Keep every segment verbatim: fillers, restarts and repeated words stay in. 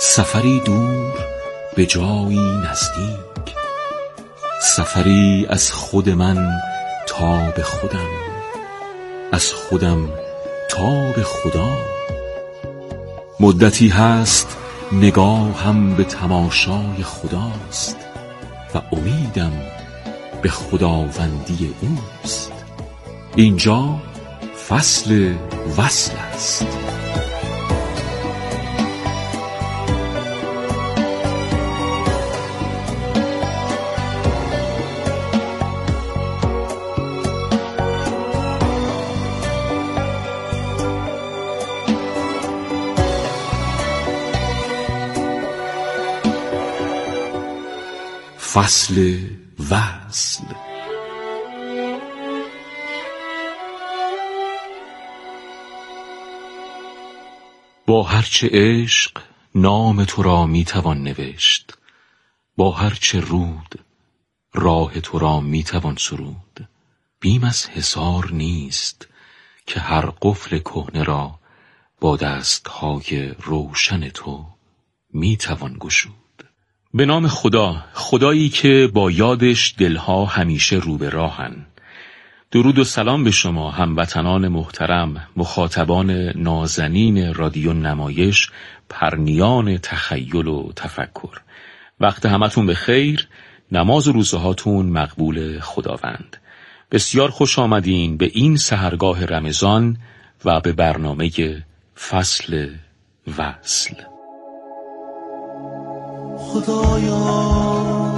سفری دور به جایی نزدیک، سفری از خود من تا به خودم، از خودم تا به خدا. مدتی هست نگاهم به تماشای خداست و امیدم به خداوندی اوست. اینجا فصل وصل است. فصل وصل. با هرچه عشق نام تو را می توان نوشت، با هرچه رود راه تو را می توان سرود. بیم از حصار نیست که هر قفل کهنه را با دستهای روشن تو می توان گشود. به نام خدا، خدایی که با یادش دلها همیشه رو به راهن. درود و سلام به شما هموطنان محترم، مخاطبان نازنین رادیو نمایش، پرنیان تخیل و تفکر. وقت همتون به خیر، نماز و روزهاتون مقبول خداوند. بسیار خوش آمدین به این سحرگاه رمضان و به برنامه فصل وصل. خدایا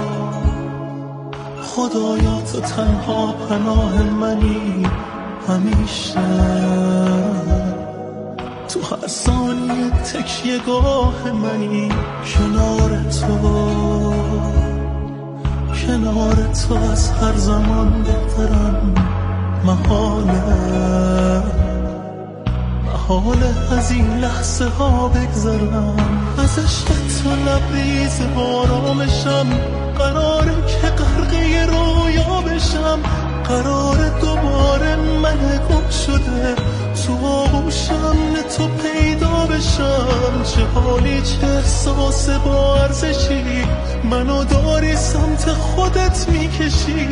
خدایا تو تنها پناه منی، همیشه تو هر ثانیه تکیه گاه منی. کنار تو کنار تو از هر زمان بهترم. محاله محاله از این لحظه ها بگذرم. از عشق تو لبریز آرامشم، قراره که غرقه رویا بشم. قراره دوباره من گم شده تو آغوشم تو پیدا بشم. چه حالی چه احساس با ارزشی منو داری سمت خودت میکشی.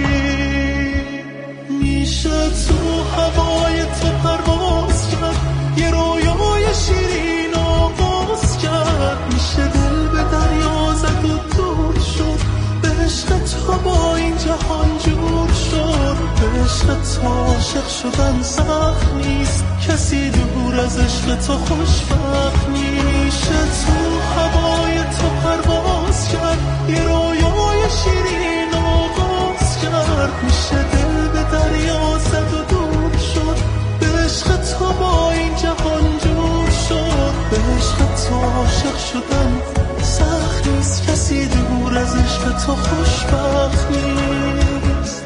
میشه تو هوای تو پرواز کرد، یه رویای شیرین آغاز کرد. میشه دل به دریا زد و دور شد، به عشق تو با این جهان جور شد. به عشق تو عاشق شدن سخت نیست، کسی دور از عشق تو خوشبخت نیست. میشه تو هوای تو پرواز کرد، یه رویای شیرین آغاز کرد. میشه دل به دریا زد و دور شد، به عشق تو با این جهان جور شد. به عشق تو عاشق شدن سخت نیست، کسی دور از عشق تو خوشبخت نیست.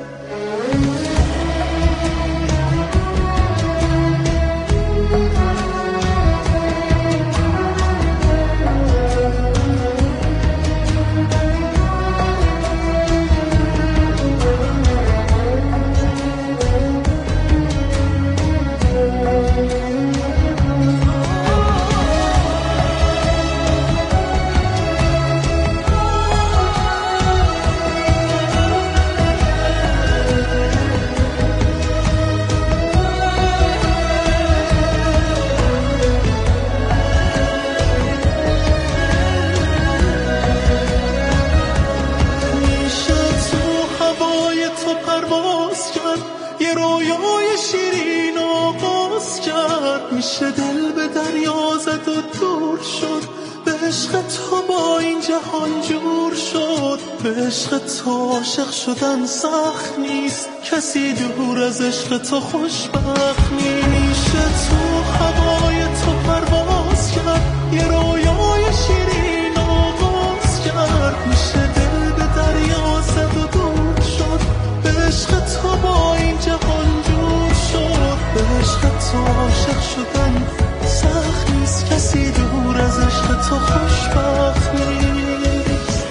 میشه دل به دریا زد و دور شد، به عشق تو با این جهان جور شد. به عشق تو عاشق شدن سخت نیست، کسی دور از عشق تو خوشبخت نیست. میشه تو هوای تو پرواز کرد، یه رویای شیرین آغاز کرد. میشه دل به دریا زد و دور شد، به عشق تو با این جهان جور شد. به عشق تو عاشق شدن سخت نیست، کسی دور از عشق تو خوشبخت نیست.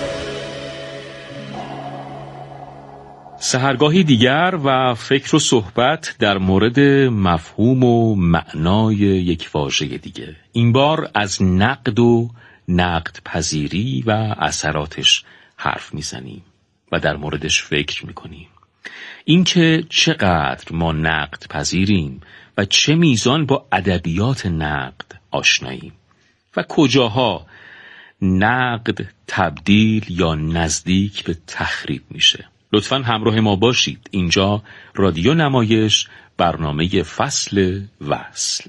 سحرگاهی دیگر و فکر و صحبت در مورد مفهوم و معنای یک واژه دیگه. این بار از نقد و نقد پذیری و اثراتش حرف میزنیم و در موردش فکر میکنیم. اینکه چقدر ما نقد پذیریم و چه میزان با ادبیات نقد آشناییم و کجاها نقد تبدیل یا نزدیک به تخریب میشه. لطفاً همراه ما باشید. اینجا رادیو نمایش، برنامه فصل وصل.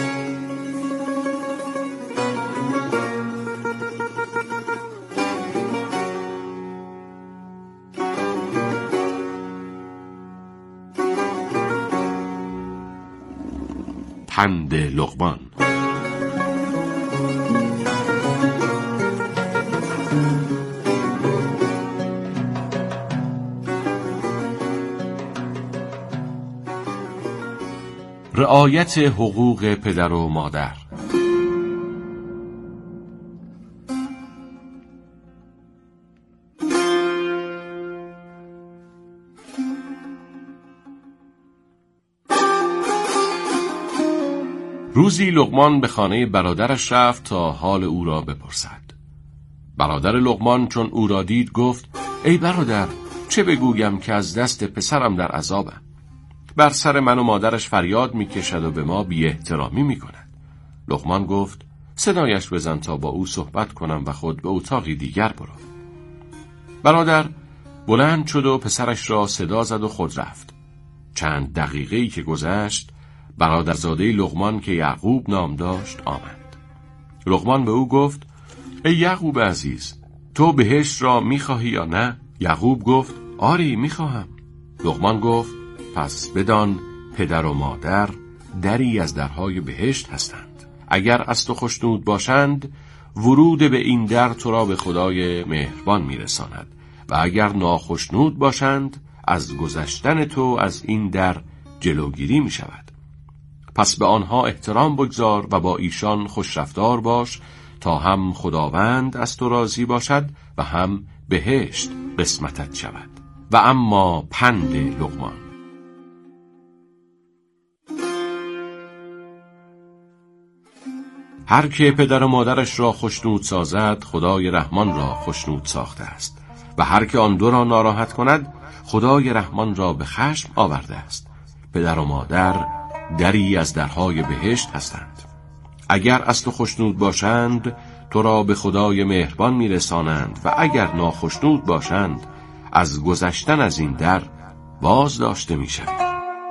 پند لقمان. رعایت حقوق پدر و مادر. روزی لقمان به خانه برادرش رفت تا حال او را بپرسد. برادر لقمان چون او را دید گفت: ای برادر، چه بگویم که از دست پسرم در عذابم. بر سر من و مادرش فریاد میکشد و به ما بی احترامی میکند. لقمان گفت: صدایش بزن تا با او صحبت کنم و خود به اتاقی دیگر برو. برادر بلند شد و پسرش را صدا زد و خود رفت. چند دقیقه‌ای که گذشت، برادرزاده لقمان که یعقوب نام داشت آمد. لقمان به او گفت: ای یعقوب عزیز، تو بهشت را میخواهی یا نه؟ یعقوب گفت: آری میخواهم. لقمان گفت: پس بدان پدر و مادر دری از درهای بهشت هستند. اگر از تو خوشنود باشند، ورود به این در تو را به خدای مهربان میرساند و اگر ناخوشنود باشند، از گذشتن تو از این در جلوگیری می شود. پس به آنها احترام بگذار و با ایشان خوش رفتار باش تا هم خداوند از تو راضی باشد و هم بهشت قسمتت شود. و اما پند لقمان. هر که پدر و مادرش را خوشنود سازد، خدای رحمان را خوشنود ساخته است و هر که آن دو را ناراحت کند، خدای رحمان را به خشم آورده است. پدر و مادر دری از درهای بهشت هستند. اگر از تو خوشنود باشند، تو را به خدای مهربان میرسانند و اگر ناخوشنود باشند، از گذشتن از این در باز داشته میشوی.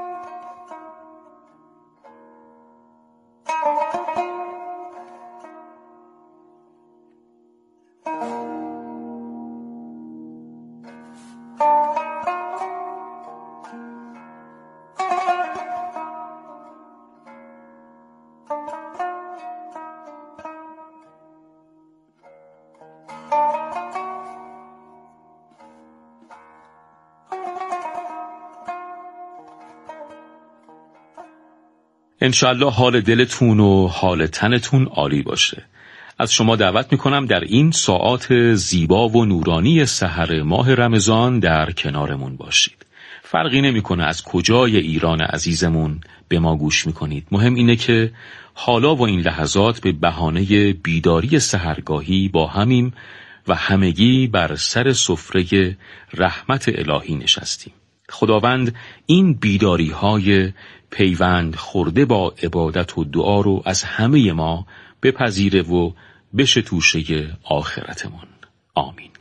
انشالله حال دلتون و حال تنتون عالی باشه. از شما دعوت میکنم در این ساعات زیبا و نورانی سحر ماه رمضان در کنارمون باشید. فرقی نمیکنه از کجای ایران عزیزمون به ما گوش میکنید. مهم اینه که حالا و این لحظات به بهانه بیداری سحرگاهی با همیم و همگی بر سر سفره رحمت الهی نشستیم. خداوند این بیداری های پیوند خورده با عبادت و دعا رو از همه ما بپذیره و بشه توشه آخرتمون. آمین.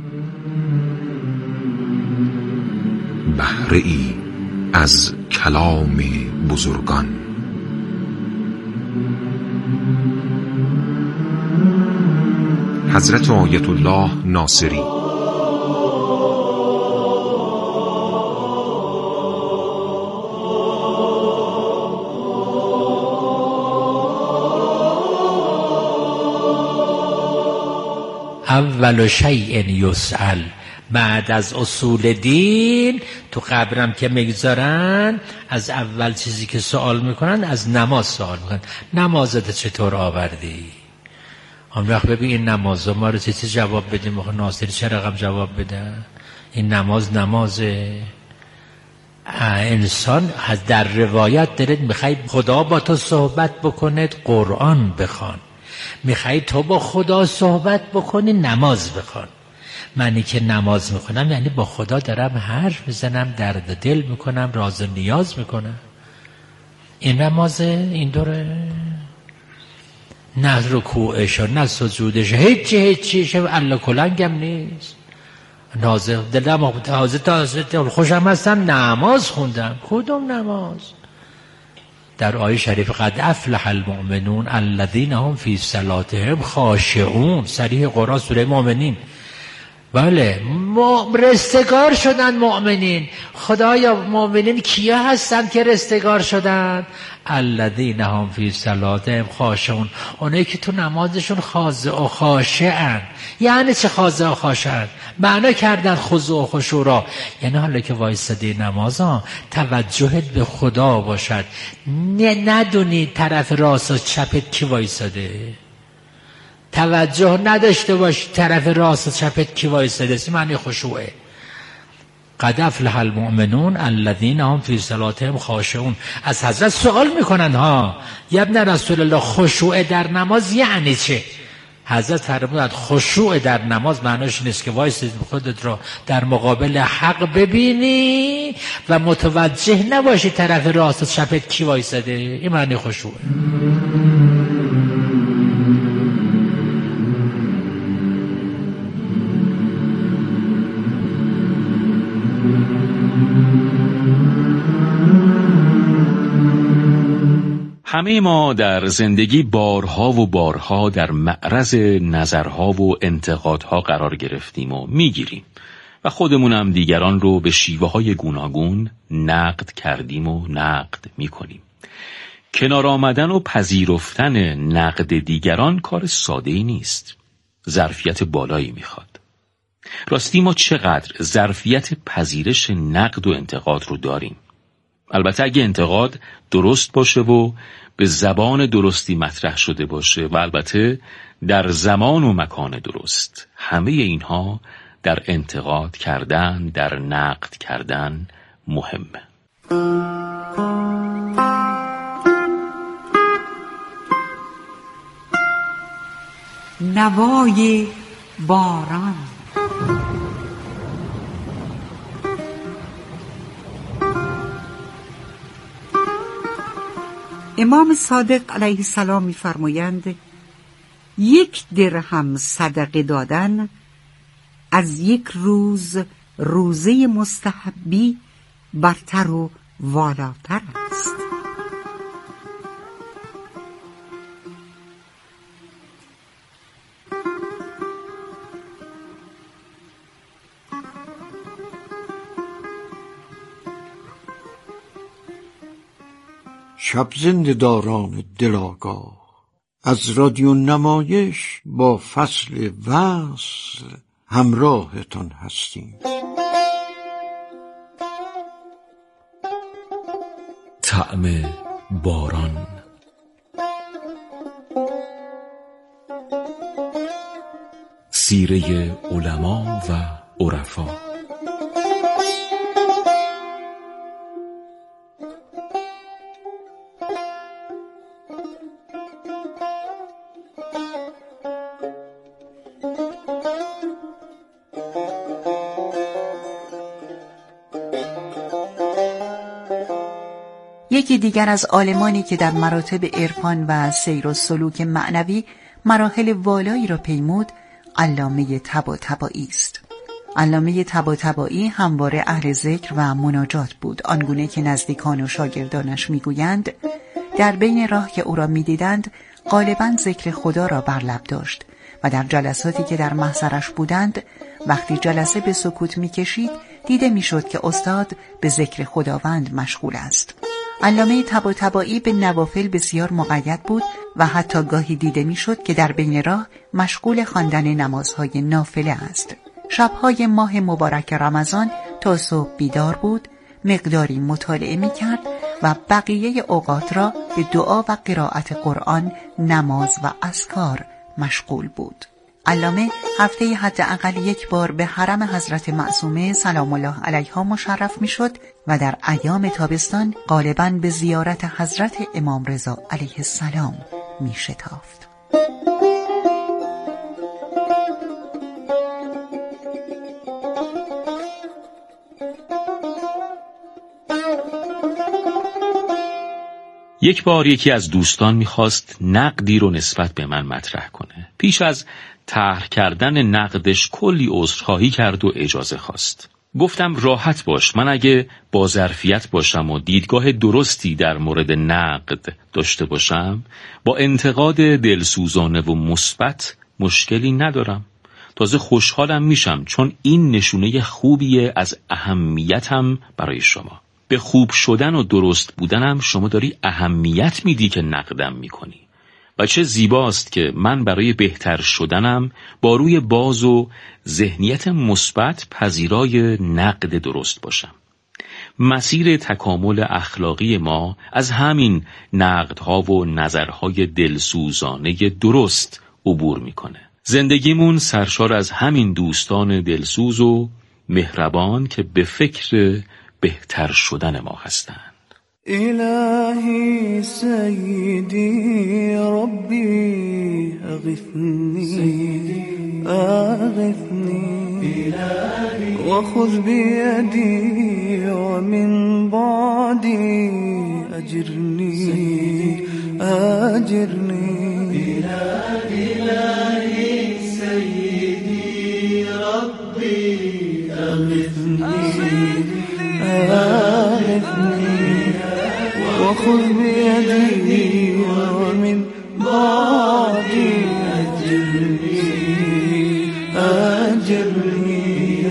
بهره ای از کلام بزرگان. حضرت آیت الله ناصری. اول شیء یسأل، بعد از اصول دین تو قبرم که میگذارن، از اول چیزی که سوال میکنن از نماز سوال میکنن. نمازت چطور آوردی؟ اون وقت ببین این نماز ما رو چه جواب بدیم؟ آخه ناصری چه رقم جواب بده؟ این نماز نمازه. انسان در روایت دارد میخوای خدا با تو صحبت بکنه، قرآن بخوان. میخوای تو با خدا صحبت بکنی، نماز بخوان. منی که نماز میخونم یعنی با خدا دارم حرف میزنم، درد دل میکنم، راز و نیاز میکنم. این نمازه، این دوره نه رکوعش و نه سجودش، هیچی هیچیش الله کلنگم نیست. نازه دلم تازه تازه خوشم هستم نماز خوندم. کدوم نماز؟ در آیه شریف قد افلح المؤمنون الذین هم فی صلاتهم خاشعون، صریح قرآن سوره مؤمنین. بله رستگار شدن مؤمنین. خدایا مؤمنین کیا هستن که رستگار شدن؟ الذین هم فی صلاتهم خاشعون، اونایی که تو نمازشون خاضع و خاشعن. یعنی چه خاضع و خاشعن؟ معنا کردن خضوع و خشوع را، یعنی حالا که وایسادی نمازا توجهت به خدا باشد، ندونی طرف راست و چپت کی وایساده، توجه نداشته باش طرف راست و چپت کی وایساده. این معنی خشوعه. قد افلح المؤمنون الذین هم فی صلاتهم خاشعون. از حضرت سوال میکنن ها یا ابن رسول الله خشوع در نماز یعنی چه؟ حضرت فرمودند خشوع در نماز معناش نیست که وایسید خودت را در مقابل حق ببینی و متوجه نباشی طرف راست و چپت کی وایساده. این معنی خشوعه. همه ما در زندگی بارها و بارها در معرض نظرها و انتقادها قرار گرفتیم و میگیریم و خودمونم دیگران رو به شیوه های گوناگون نقد کردیم و نقد میکنیم. کنار آمدن و پذیرفتن نقد دیگران کار ساده‌ای نیست. ظرفیت بالایی میخواد. راستی ما چقدر ظرفیت پذیرش نقد و انتقاد رو داریم؟ البته اگه انتقاد درست باشه و به زبان درستی مطرح شده باشه و البته در زمان و مکان درست. همه اینها در انتقاد کردن، در نقد کردن مهمه. نوای باران. امام صادق علیه السلام می‌فرمایند یک درهم صدقه دادن از یک روز روزه مستحبی برتر و والاتر است. شب زنده‌داران دل آگاه، از رادیو نمایش با فصل وصل همراهتان هستیم. طعم باران. سیره علما و عرفا. یکی دیگر از عالمانی که در مراتب عرفان و سیر و سلوک معنوی مراحل والایی را پیمود، علامه طباطبایی است. علامه طباطبایی همواره اهل ذکر و مناجات بود، آنگونه که نزدیکان و شاگردانش میگویند در بین راه که او را میدیدند غالباً ذکر خدا را بر لب داشت و در جلساتی که در محضرش بودند وقتی جلسه به سکوت میکشید دیده میشد که استاد به ذکر خداوند مشغول است. علامه طباطبایی به نوافل بسیار مقید بود و حتی گاهی دیده میشد که در بین راه مشغول خواندن نمازهای نافله است. شبهای ماه مبارک رمضان تا صبح بیدار بود، مقداری مطالعه میکرد و بقیه اوقات را به دعا و قرائت قرآن، نماز و اذکار مشغول بود. علامه هفته حداقل یک بار به حرم حضرت معصومه سلام الله علیها مشرف میشد و در ایام تابستان غالباً به زیارت حضرت امام رضا علیه السلام می شتافت. یک بار یکی از دوستان میخواست نقدی رو نسبت به من مطرح کنه. پیش از طرح کردن نقدش کلی عذرخواهی کرد و اجازه خواست. گفتم راحت باش، من اگه با ظرفیت باشم و دیدگاه درستی در مورد نقد داشته باشم، با انتقاد دلسوزانه و مثبت مشکلی ندارم. تازه خوشحالم میشم، چون این نشونه خوبیه از اهمیتم برای شما. به خوب شدن و درست بودنم شما داری اهمیت میدی که نقدم میکنی. و چه زیباست که من برای بهتر شدنم با روی باز و ذهنیت مثبت پذیرای نقد درست باشم. مسیر تکامل اخلاقی ما از همین نقدها و نظرهای دلسوزانه درست عبور میکنه. زندگیمون سرشار از همین دوستان دلسوز و مهربان که به فکر بهتر شدن ما هستند. إلهي سيدي ربي أغثني أغثني وخذ بيدي ومن بعدي أجرني أجرني إلهي سيدي ربي أغثني أغثني وخذ بيدي ومن بعدي أجرني أجرني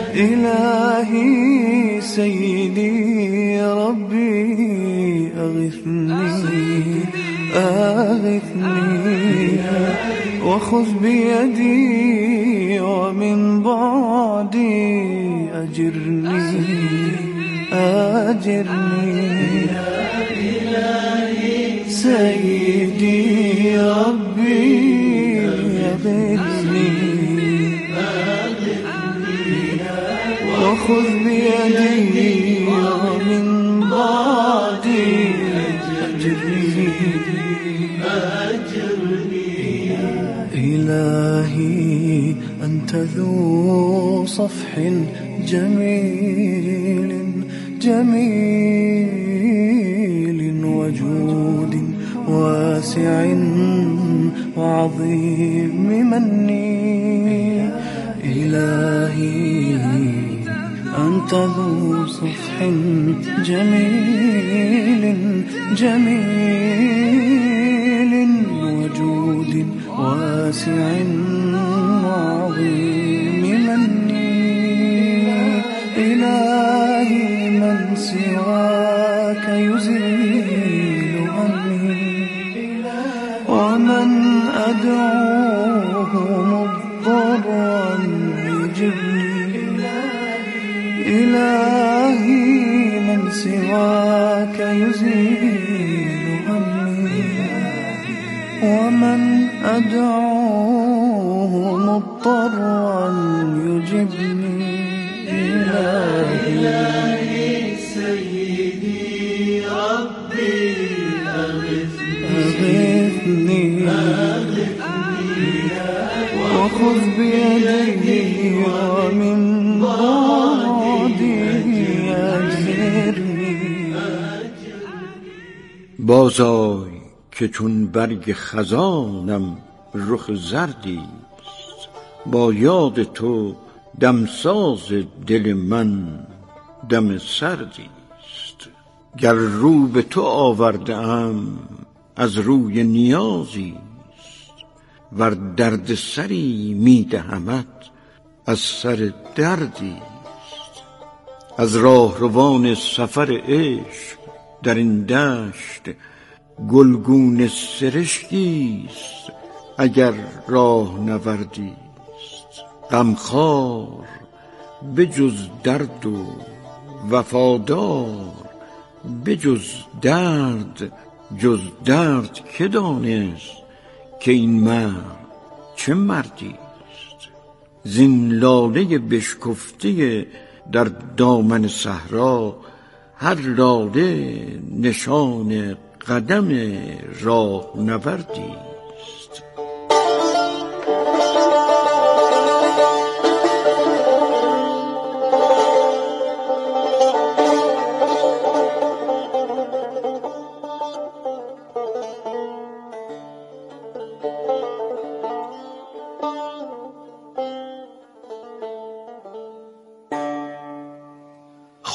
إلهي سيدي ربي أغثني أغثني وخذ بيدي ومن بعدي أجرني أجرني سيدي ربي أغثني وخذ بيدي ومن بعدي أجرني إلهي أنت ذو صفح جميل جميل وجود واسع وعظيم مني إلهي أنت ذو صفح جميل جميل وجود واسع وعظيم مني إلهي من سواك يزيل همي ومن أدعوه مضطرا يجبني إلهي من سواك يزيل همي ومن أدعوه مضطرا يجبني إلهي سيدي ربي أغثني وخذ بيدي ومن بعدي أجرني. بازآی که چون برگ خزانم رخ زردیست، با یاد تو دمساز دل من دم سردیست. گر رو به تو آورده ام از روی نیازیست، ور درد سری میدهمت از سر دردیست. از راهروان سفر عشق در این دشت، گلگون سرشکیست اگر راه نوردیست. غمخوار به جز درد و وفادار به جز درد، جز درد که دانست که این مرد چه مردیست. زین لاله بشکفته در دامن صحرا، هر لاله نشان قدم راه نوردیست.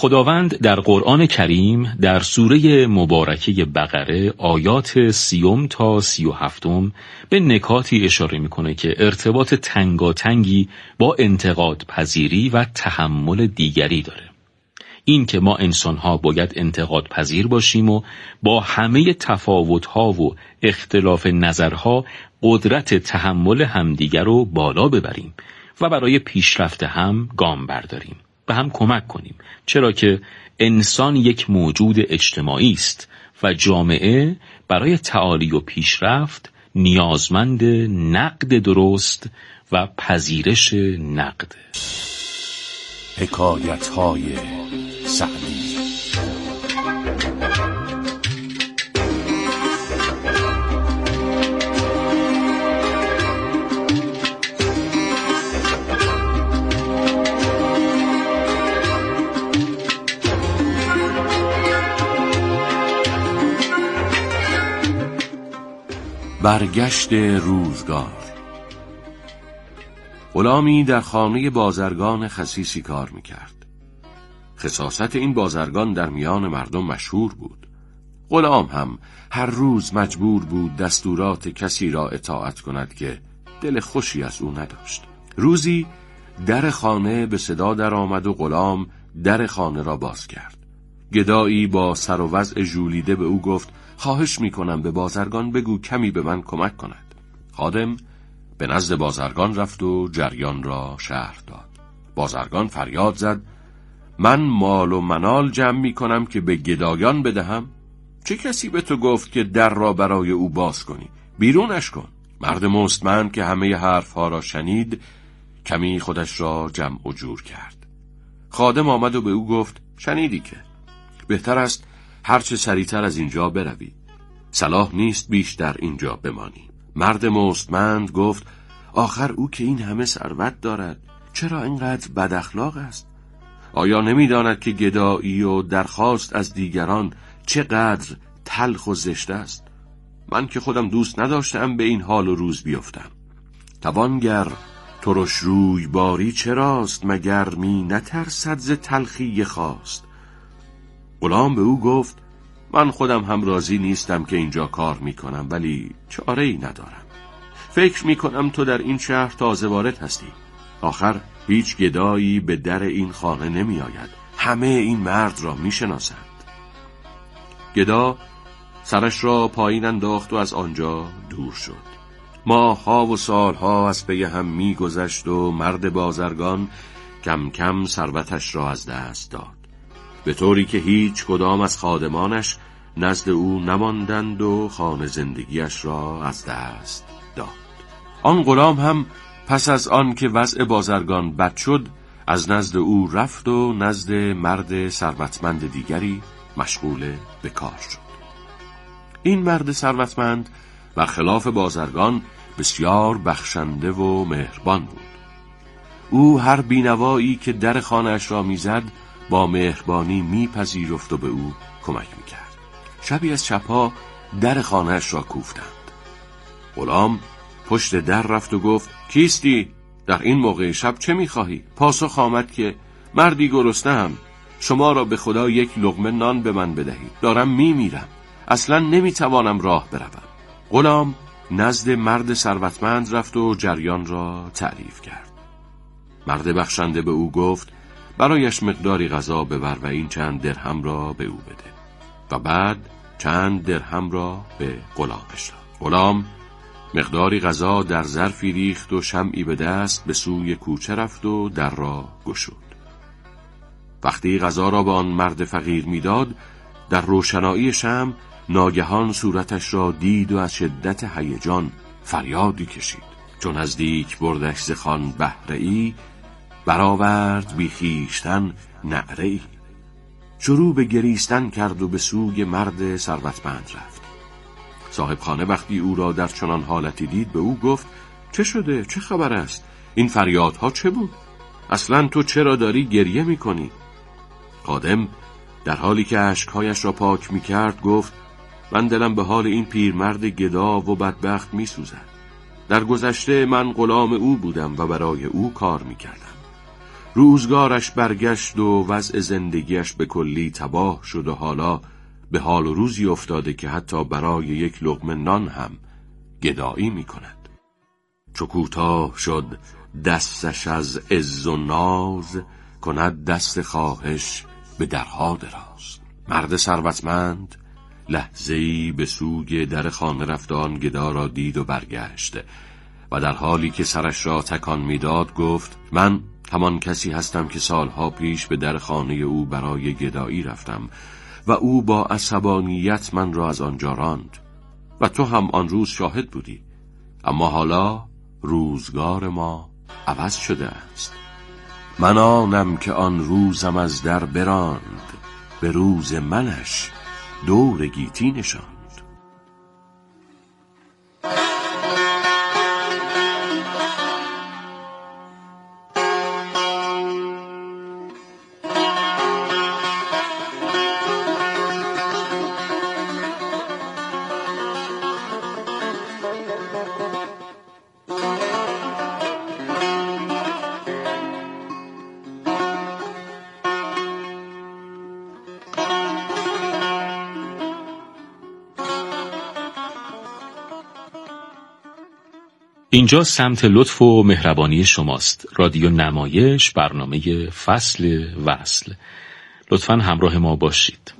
خداوند در قرآن کریم در سوره مبارکه بقره آیات سیوم تا سی و هفتم به نکاتی اشاره میکنه که ارتباط تنگاتنگی با انتقاد پذیری و تحمل دیگری داره. این که ما انسان‌ها باید انتقاد پذیر باشیم و با همه تفاوت‌ها و اختلاف نظرها قدرت تحمل همدیگر رو بالا ببریم و برای پیشرفت هم گام برداریم، به هم کمک کنیم، چرا که انسان یک موجود اجتماعی است و جامعه برای تعالی و پیشرفت نیازمند نقد درست و پذیرش نقد. حکایت‌های سعدی. برگشت روزگار. غلامی در خانه بازرگان خسیسی کار میکرد. خساست این بازرگان در میان مردم مشهور بود. غلام هم هر روز مجبور بود دستورات کسی را اطاعت کند که دل خوشی از او نداشت. روزی در خانه به صدا در آمد و غلام در خانه را باز کرد. گدایی با سر و وضع ژولیده به او گفت: خواهش میکنم به بازرگان بگو کمی به من کمک کند. خادم به نزد بازرگان رفت و جریان را شرح داد. بازرگان فریاد زد: من مال و منال جمع میکنم که به گدایان بدهم؟ چه کسی به تو گفت که در را برای او باز کنی؟ بیرونش کن. مرد مستمند که همه حرفها را شنید کمی خودش را جمع و جور کرد. خادم آمد و به او گفت: شنیدی که بهتر است هرچه سریعتر از اینجا بروی. صلاح نیست بیشتر اینجا بمانی. مرد مستمند گفت: آخر او که این همه ثروت دارد چرا اینقدر بد اخلاق است؟ آیا نمی‌داند که گدایی و درخواست از دیگران چقدر تلخ و زشت است؟ من که خودم دوست نداشتم به این حال و روز بیفتم. توانگر ترش روی باری چراست، مگر می نترسد ز تلخی خواست. غلام به او گفت: من خودم هم راضی نیستم که اینجا کار میکنم، ولی چاره‌ای ندارم. فکر میکنم تو در این شهر تازه وارد هستی. آخر هیچ گدایی به در این خانه نمی آید. همه این مرد را میشناسند. گدا سرش را پایین انداخت و از آنجا دور شد. ماه‌ها و سالها از پی هم میگذشت و مرد بازرگان کم کم ثروتش را از دست داد، به طوری که هیچ کدام از خادمانش نزد او نماندند و خانه زندگیش را از دست داد. آن غلام هم پس از آن که وضع بازرگان بد شد از نزد او رفت و نزد مرد ثروتمند دیگری مشغول به کار شد. این مرد ثروتمند برخلاف بازرگان بسیار بخشنده و مهربان بود. او هر بینوایی که در خانه‌اش را میزد با مهربانی میپذیرفت و به او کمک میکرد. شبی از شبها در خانه‌اش را کوفتند. غلام پشت در رفت و گفت: کیستی؟ در این موقع شب چه میخواهی؟ پاسخ آمد که مردی گرسنه‌ام، شما را به خدا یک لقمه نان به من بدهید، دارم میمیرم، اصلا نمیتوانم راه بروم. غلام نزد مرد ثروتمند رفت و جریان را تعریف کرد. مرد بخشنده به او گفت: برایش مقداری غذا ببر و این چند درهم را به او بده. و بعد چند درهم را به غلامش داد. غلام مقداری غذا در ظرفی ریخت و شمعی به دست به سوی کوچه رفت و در را گشود. وقتی غذا را به آن مرد فقیر میداد، در روشنایی شمع ناگهان صورتش را دید و از شدت هیجان فریادی کشید. چون نزدیک بردش ز خوان بهره‌ای، برآورد بی خویشتن نعره‌ای. شروع به گریستن کرد و به سوی مرد ثروتمند رفت. صاحب خانه وقتی او را در چنان حالتی دید به او گفت: چه شده؟ چه خبر است؟ این فریادها چه بود؟ اصلا تو چرا داری گریه میکنی؟ خادم در حالی که اشکهایش را پاک میکرد گفت: من دلم به حال این پیرمرد گدا و بدبخت میسوزد. در گذشته من غلام او بودم و برای او کار میکردم. روزگارش برگشت و وضع زندگیش به کلی تباه شد و حالا به حال و روزی افتاده که حتی برای یک لقمه نان هم گدایی می کند. چو کوتاه شد دستش از عز و ناز، کند دست خواهش به درها دراز. مرد ثروتمند لحظه‌ای به سوی در خانه رفت، آن گدا را دید و برگشت و در حالی که سرش را تکان میداد گفت: من همان کسی هستم که سالها پیش به در خانه او برای گدایی رفتم و او با عصبانیت من را از آنجا راند و تو هم آن روز شاهد بودی. اما حالا روزگار ما عوض شده است. من آنم که آن روزم از در براند، به روز منش دور گیتی نشاند. اینجا سمت لطف و مهربانی شماست. رادیو نمایش، برنامه فصل وصل. لطفاً همراه ما باشید.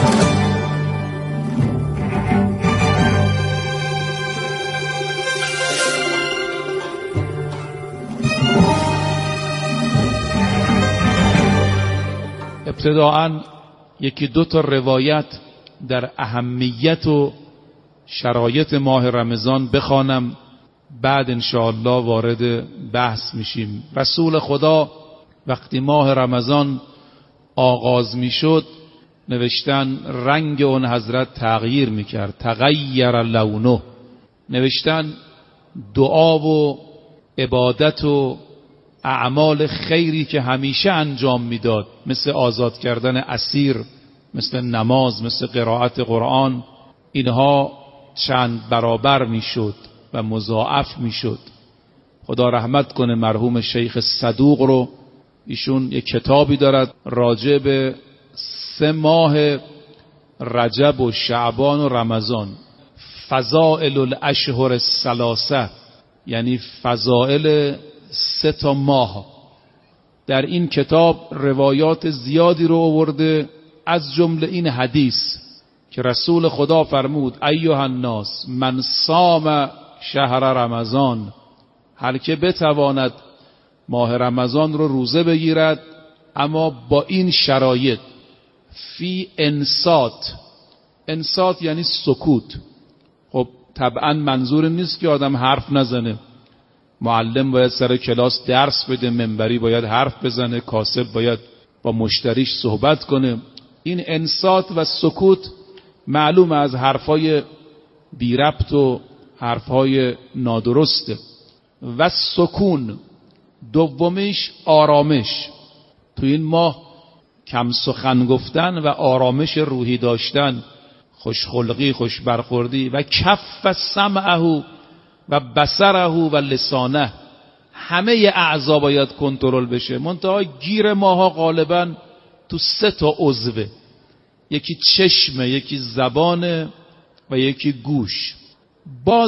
ابتداعاً یکی دو تا روایت در اهمیت و شرایط ماه رمضان بخوانم، بعد انشاءالله وارد بحث میشیم. رسول خدا وقتی ماه رمضان آغاز میشد نوشتن رنگ اون حضرت تغییر میکرد، تغییر لونه. نوشتن دعا و عبادت و اعمال خیری که همیشه انجام میداد، مثل آزاد کردن اسیر، مثل نماز، مثل قرائت قرآن، اینها چند برابر میشد و مضاعف میشد. خدا رحمت کنه مرحوم شیخ صدوق رو، ایشون یک کتابی دارد راجع به سه ماه رجب و شعبان و رمضان، فضائل الاشهر الثلاثه، یعنی فضائل سه تا ماه. در این کتاب روایات زیادی رو آورده، از جمله این حدیث که رسول خدا فرمود: ایها الناس من صام شهر رمضان، هر که بتواند ماه رمضان رو روزه بگیرد، اما با این شرایط: فی انصات. انصات یعنی سکوت. خب طبعا منظور نیست که آدم حرف نزنه. معلم باید سر کلاس درس بده، منبری باید حرف بزنه، کاسب باید با مشتریش صحبت کنه. این انصات و سکوت معلوم از حرفای بی ربط و حرفهای نادرسته. و سکون دومیش آرامش. تو این ماه کم سخن گفتن و آرامش روحی داشتن، خوشخلقی، خوش برخوردی. و کف سمعه و بصره و لسانه، همه اعضا باید کنترل بشه. منتها گیر ماها غالبا تو سه تا عضوه، یکی چشمه، یکی زبانه و یکی گوش. باز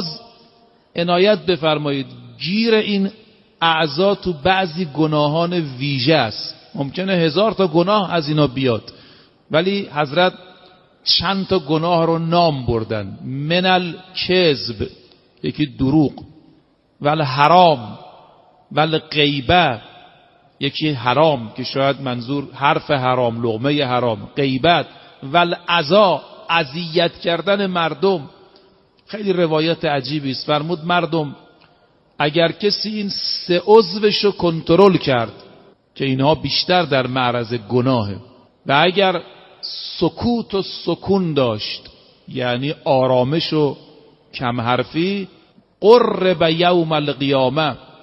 عنایت بفرمایید گیر این اعضا تو بعضی گناهان ویژه است. ممکنه هزار تا گناه از اینا بیاد، ولی حضرت چند تا گناه رو نام بردن: من الکذب، یکی دروغ، ول حرام، ول غیبه، یکی حرام که شاید منظور حرف حرام، لقمه حرام، غیبت، ول اذا، اذیت کردن مردم. خیلی روایت عجیبی است. فرمود مردم اگر کسی این سه عضوشو کنترل کرد که اینها بیشتر در معرض گناهه، و اگر سکوت و سکون داشت، یعنی آرامش و کم حرفی، قرب یوم القیامه،